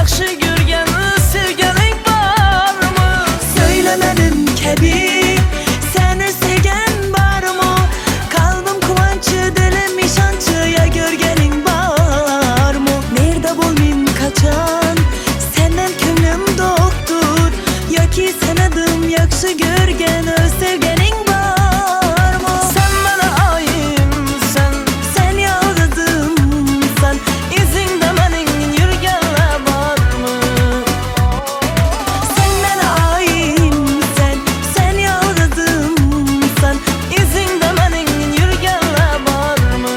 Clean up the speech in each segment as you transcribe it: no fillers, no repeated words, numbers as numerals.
yaxşı görgən sevgəling barmı? Söylemedim kebi, seni sevgen var mı? Kalbim kıvançı, dilim işancı, ya görgenin var mı? Nerede bulmayayım kaçan, senden könlüm doktur. Ya ki senedim yaxşı görgen sevgenin var mı? Sen mənə ayımsan, Sen yalnızımsan, izində mənim yürgənlə barmı? senden ayımsan, sen yalnızımsan. İzində mənim yürgənlə barmı?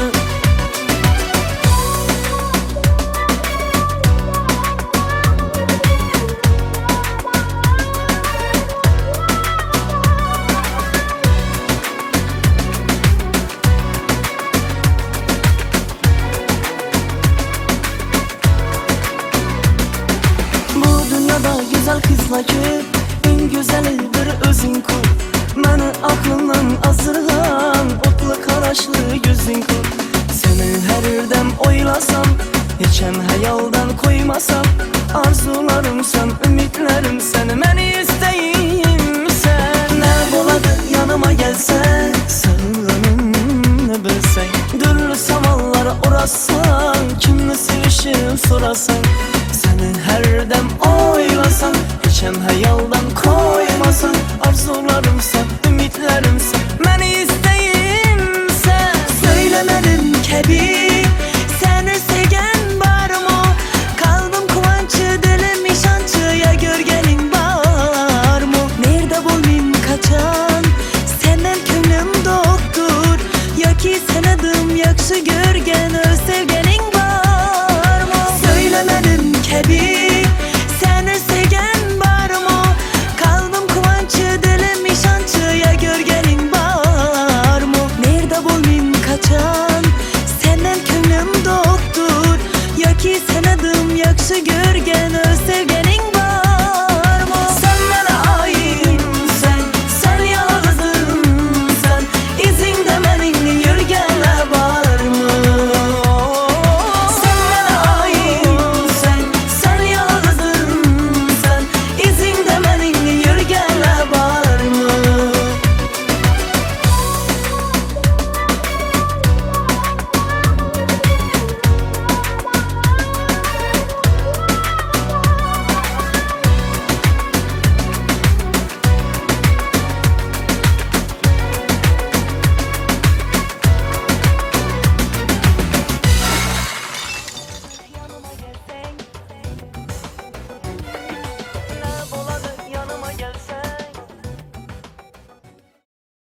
Bu dünyada güzel kızla ki, en güzeli bir özün kur. Məni aklından azırgan, otlu karaşlı gözün kur. Seni hər yerdən oylasam, heçəm həyaldan koymasam, arzularımsan, ümidlərimsən, məni istəyimsən. Ne boladı yanıma gelsen, Sığınım nə bilsən, dürlü samallara orasan, kimlə sevişim sorasan, səni hər yerdən oylasan, heçəm həyaldan koymasan, arzularımsan.